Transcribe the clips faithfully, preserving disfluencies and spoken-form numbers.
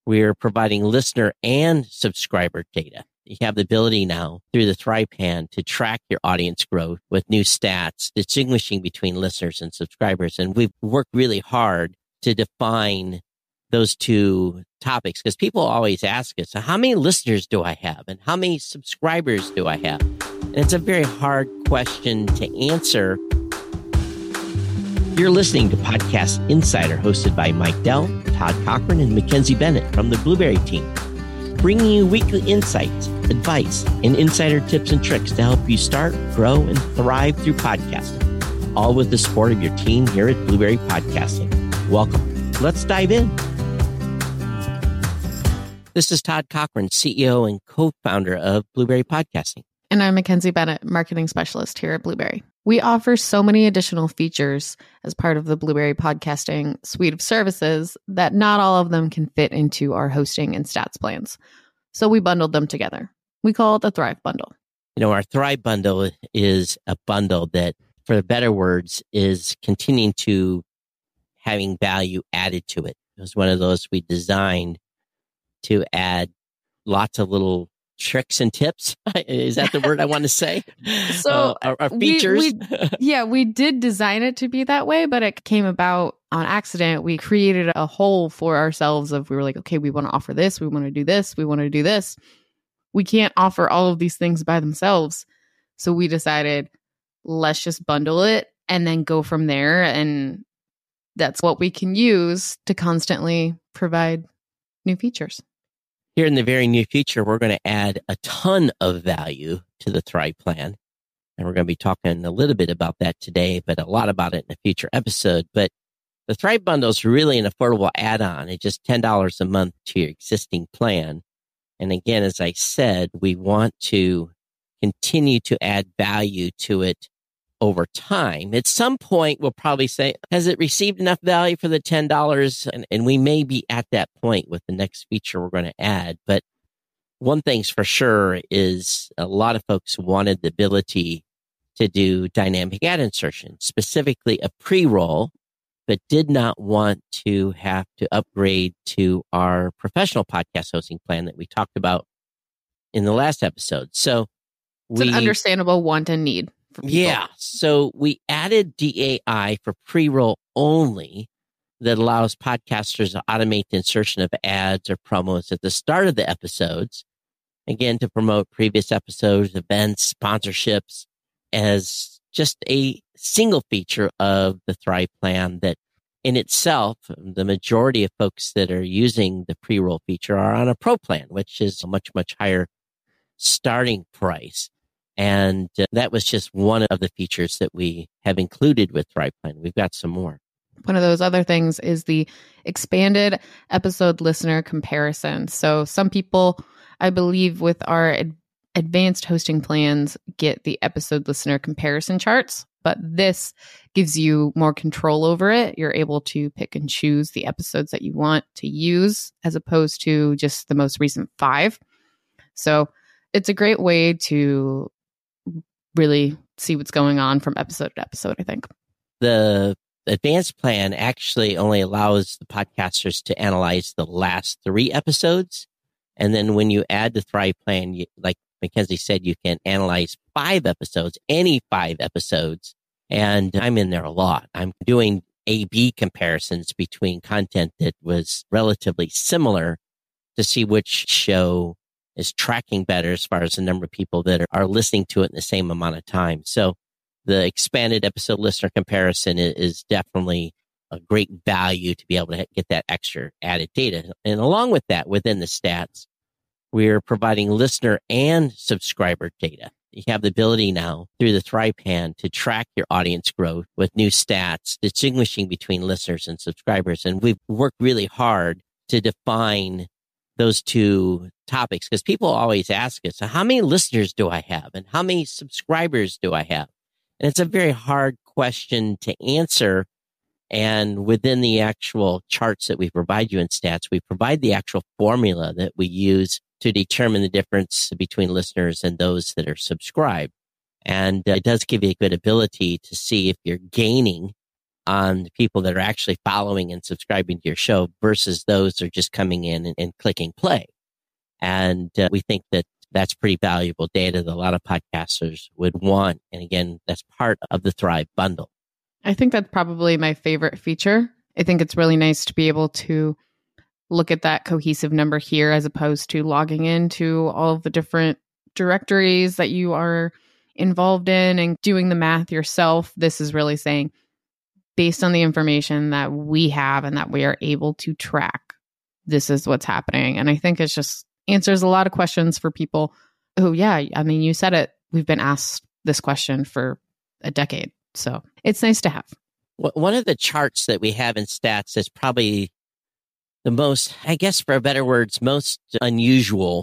We're providing listener and subscriber data. You have the ability now through the ThrivePlan to track your audience growth with new stats, distinguishing between listeners and subscribers. And we've worked really hard to define those two topics because people always ask us, so how many listeners do I have? And how many subscribers do I have? And it's a very hard question to answer. You're listening to Podcast Insider, hosted by Mike Dell, Todd Cochran, and Mackenzie Bennett from the Blubrry team, bringing you weekly insights, advice, and insider tips and tricks to help you start, grow, and thrive through podcasting, all with the support of your team here at Blubrry Podcasting. Welcome. Let's dive in. This is Todd Cochran, C E O and co-founder of Blubrry Podcasting. And I'm Mackenzie Bennett, marketing specialist here at Blubrry. We offer so many additional features as part of the Blubrry Podcasting suite of services that not all of them can fit into our hosting and stats plans. So we bundled them together. We call it the Thrive Bundle. You know, our Thrive Bundle is a bundle that, for the better words, is continuing to having value added to it. It was one of those we designed to add lots of little tricks and tips. Is that the word I want to say? So uh, our, our features. We, we, yeah, we did design it to be that way, but it came about on accident. We created a hole for ourselves of, we were like, okay, we want to offer this. We want to do this. We want to do this. We can't offer all of these things by themselves. So we decided, let's just bundle it and then go from there. And that's what we can use to constantly provide new features. Here in the very near future, we're going to add a ton of value to the Thrive plan. And we're going to be talking a little bit about that today, but a lot about it in a future episode. But the Thrive Bundle is really an affordable add-on. It's just ten dollars a month to your existing plan. And again, as I said, we want to continue to add value to it over time. At some point, we'll probably say, has it received enough value for the ten dollars? And, and we may be at that point with the next feature we're going to add. But one thing's for sure is a lot of folks wanted the ability to do dynamic ad insertion, specifically a pre-roll, but did not want to have to upgrade to our professional podcast hosting plan that we talked about in the last episode. So it's we, an understandable want and need. Yeah. So we added D A I for pre-roll only that allows podcasters to automate the insertion of ads or promos at the start of the episodes. Again, to promote previous episodes, events, sponsorships as just a single feature of the Thrive plan that in itself, the majority of folks that are using the pre-roll feature are on a pro plan, which is a much, much higher starting price. And uh, that was just one of the features that we have included with ThrivePlan. We've got some more. One of those other things is the expanded episode listener comparison. So some people, I believe, with our ad- advanced hosting plans, get the episode listener comparison charts, but this gives you more control over it. You're able to pick and choose the episodes that you want to use as opposed to just the most recent five. So it's a great way to really see what's going on from episode to episode, I think. The advanced plan actually only allows the podcasters to analyze the last three episodes. And then when you add the Thrive plan, you, like Mackenzie said, you can analyze five episodes, any five episodes. And I'm in there a lot. I'm doing A B comparisons between content that was relatively similar to see which show is tracking better as far as the number of people that are, are listening to it in the same amount of time. So the expanded episode listener comparison is, is definitely a great value to be able to get that extra added data. And along with that, within the stats, we're providing listener and subscriber data. You have the ability now through the ThrivePlan to track your audience growth with new stats, distinguishing between listeners and subscribers. And we've worked really hard to define those two topics because people always ask us, so how many listeners do I have? And how many subscribers do I have? And it's a very hard question to answer. And within the actual charts that we provide you in stats, we provide the actual formula that we use to determine the difference between listeners and those that are subscribed. And uh, it does give you a good ability to see if you're gaining on the people that are actually following and subscribing to your show versus those that are just coming in and, and clicking play. And uh, we think that that's pretty valuable data that a lot of podcasters would want. And again, that's part of the Thrive bundle. I think that's probably my favorite feature. I think it's really nice to be able to look at that cohesive number here as opposed to logging into all of the different directories that you are involved in and doing the math yourself. This is really saying, based on the information that we have and that we are able to track, this is what's happening. And I think it's just answers a lot of questions for people who, yeah, I mean, you said it, we've been asked this question for a decade. So it's nice to have. One of the charts that we have in stats is probably the most, I guess for better words, most unusual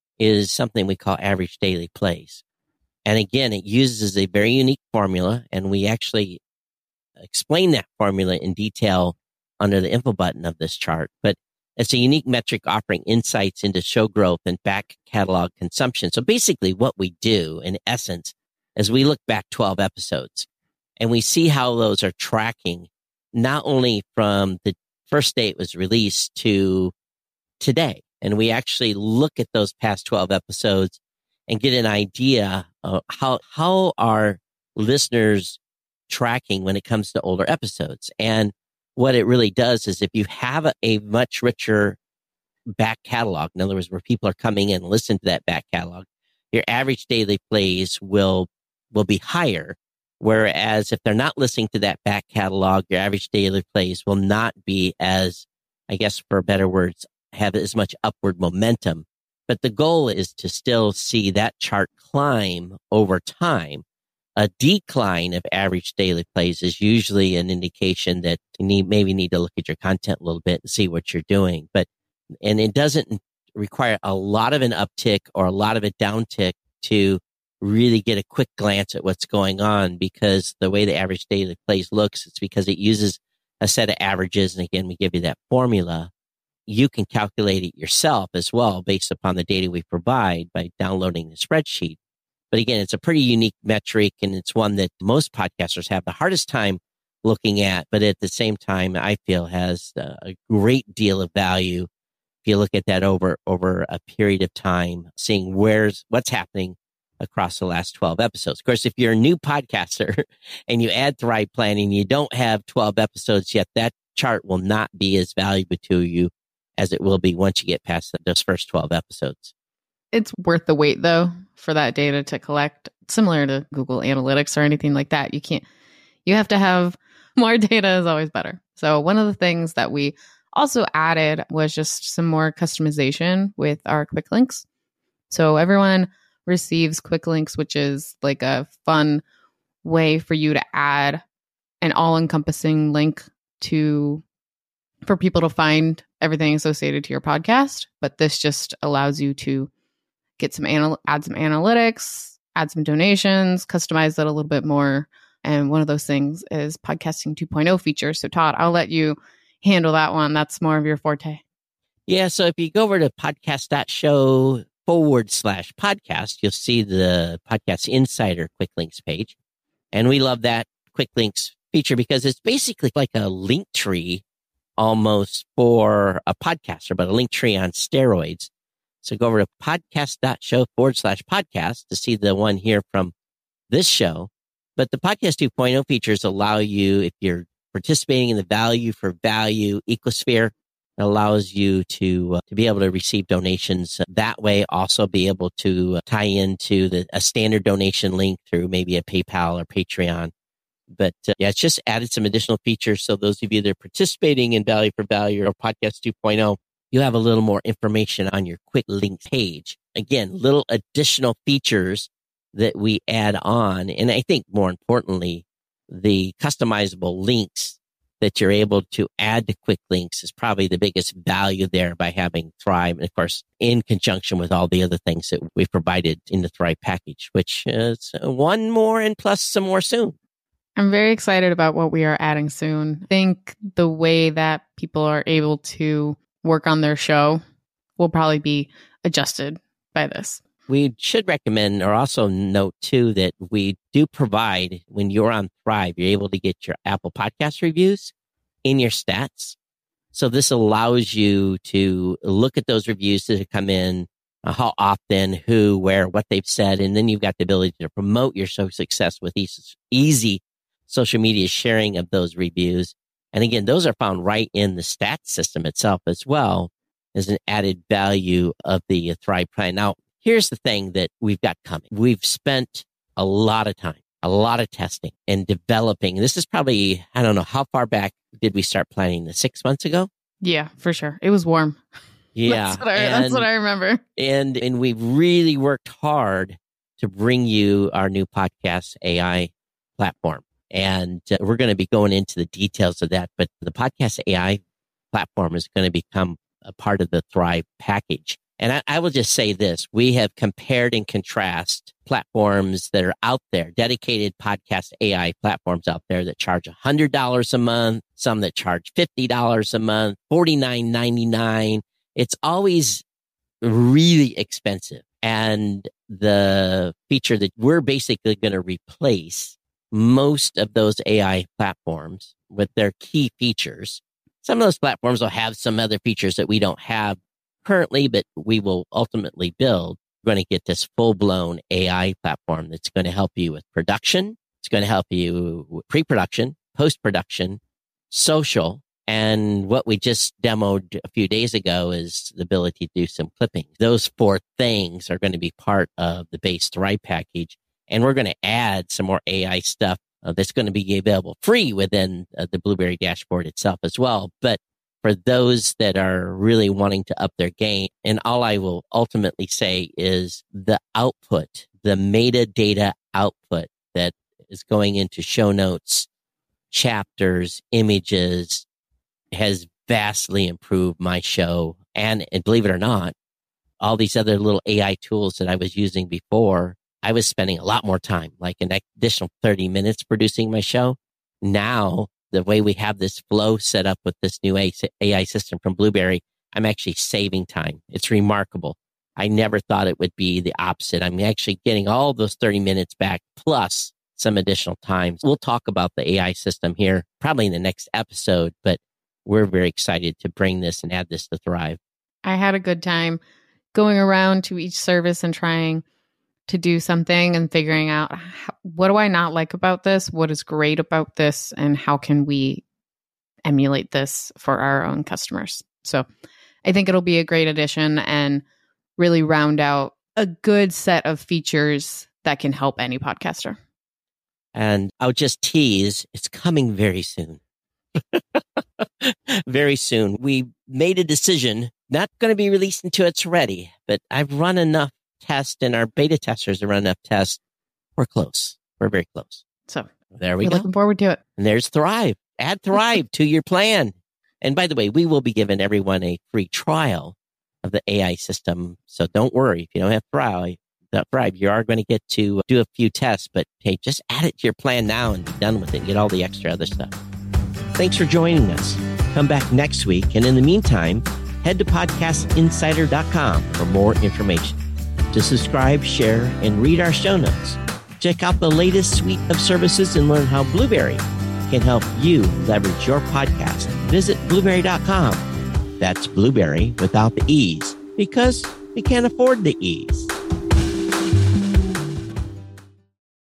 is something we call average daily plays. And again, it uses a very unique formula, and we actually explain that formula in detail under the info button of this chart. But it's a unique metric offering insights into show growth and back catalog consumption. So basically what we do in essence is we look back twelve episodes and we see how those are tracking, not only from the first day it was released to today. And we actually look at those past twelve episodes and get an idea of how, how are listeners tracking when it comes to older episodes. And what it really does is if you have a, a much richer back catalog, in other words, where people are coming in and listen to that back catalog, your average daily plays will, will be higher. Whereas if they're not listening to that back catalog, your average daily plays will not be as, I guess for better words, have as much upward momentum. But the goal is to still see that chart climb over time. A decline of average daily plays is usually an indication that you need, maybe need to look at your content a little bit and see what you're doing. But, and it doesn't require a lot of an uptick or a lot of a downtick to really get a quick glance at what's going on, because the way the average daily plays looks, it's because it uses a set of averages. And again, we give you that formula. You can calculate it yourself as well based upon the data we provide by downloading the spreadsheet. But again, it's a pretty unique metric, and it's one that most podcasters have the hardest time looking at, but at the same time, I feel has a great deal of value if you look at that over, over a period of time, seeing where's, what's happening across the last twelve episodes. Of course, if you're a new podcaster and you add Thrive Planning and you don't have twelve episodes yet, that chart will not be as valuable to you as it will be once you get past those first twelve episodes. It's worth the wait, though, for that data to collect. Similar to Google Analytics or anything like that. You can't, you have to have more data is always better. So one of the things that we also added was just some more customization with our quick links. So everyone receives quick links, which is like a fun way for you to add an all-encompassing link to for people to find everything associated to your podcast. But this just allows you to get some anal- add some analytics, add some donations, customize that a little bit more. And one of those things is podcasting two point oh features. So Todd, I'll let you handle that one. That's more of your forte. Yeah. So if you go over to podcast.show forward slash podcast, you'll see the Podcast Insider Quick Links page. And we love that Quick Links feature because it's basically like a link tree almost for a podcaster, but a link tree on steroids. So go over to podcast.show forward slash podcast to see the one here from this show. But the Podcast two point oh features allow you, if you're participating in the Value for Value ecosphere, it allows you to uh, to be able to receive donations that way. Also be able to tie into the, a standard donation link through maybe a PayPal or Patreon. But uh, yeah, it's just added some additional features. So those of you that are participating in Value for Value or Podcast two point oh, you have a little more information on your quick link page. Again, little additional features that we add on. And I think more importantly, the customizable links that you're able to add to quick links is probably the biggest value there by having Thrive. And of course, in conjunction with all the other things that we've provided in the Thrive package, which is one more and plus some more soon. I'm very excited about what we are adding soon. I think the way that people are able to work on their show will probably be adjusted by this. We should recommend or also note too that we do provide, when you're on Thrive, you're able to get your Apple Podcast reviews in your stats. So this allows you to look at those reviews that have come in, uh, how often, who, where, what they've said, and then you've got the ability to promote your show success with easy, easy social media sharing of those reviews. And again, those are found right in the stats system itself as well as an added value of the Thrive plan. Now, here's the thing that we've got coming. We've spent a lot of time, a lot of testing and developing. This is probably, I don't know, how far back did we start planning this? Six months ago? Yeah, for sure. It was warm. Yeah. That's what I, and, that's what I remember. And, and we've really worked hard to bring you our new podcast A I platform. And uh, we're going to be going into the details of that. But the podcast A I platform is going to become a part of the Thrive package. And I, I will just say this. We have compared and contrast platforms that are out there, dedicated podcast A I platforms out there that charge one hundred dollars a month, some that charge fifty dollars a month, forty-nine ninety-nine. It's always really expensive. And the feature that we're basically going to replace most of those A I platforms with their key features. Some of those platforms will have some other features that we don't have currently, but we will ultimately build. We're going to get this full-blown A I platform that's going to help you with production. It's going to help you with pre-production, post-production, social. And what we just demoed a few days ago is the ability to do some clipping. Those four things are going to be part of the base Thrive package. And we're going to add some more A I stuff uh, that's going to be available free within uh, the Blueberry dashboard itself as well. But for those that are really wanting to up their game, and all I will ultimately say is the output, the metadata output that is going into show notes, chapters, images, has vastly improved my show. And, and believe it or not, all these other little A I tools that I was using before, I was spending a lot more time, like an additional thirty minutes producing my show. Now, the way we have this flow set up with this new A I system from Blueberry, I'm actually saving time. It's remarkable. I never thought it would be the opposite. I'm actually getting all those thirty minutes back plus some additional time. We'll talk about the A I system here probably in the next episode, but we're very excited to bring this and add this to Thrive. I had a good time going around to each service and trying to do something and figuring out how, what do I not like about this? What is great about this? And how can we emulate this for our own customers? So I think it'll be a great addition and really round out a good set of features that can help any podcaster. And I'll just tease, it's coming very soon. Very soon. We made a decision, not going to be released until it's ready, but I've run enough tests and our beta testers have run enough tests. We're close. We're very close. So there we we're go. Looking forward to it. And there's Thrive. Add Thrive to your plan. And by the way, we will be giving everyone a free trial of the A I system. So don't worry. If you don't have Thrive, Thrive, you are going to get to do a few tests, but hey, just add it to your plan now and be done with it. Get all the extra other stuff. Thanks for joining us. Come back next week. And in the meantime, head to podcast insider dot com for more information. To subscribe, share, and read our show notes. Check out the latest suite of services and learn how Blueberry can help you leverage your podcast. Visit blueberry dot com. That's Blueberry without the E's, because we can't afford the E's.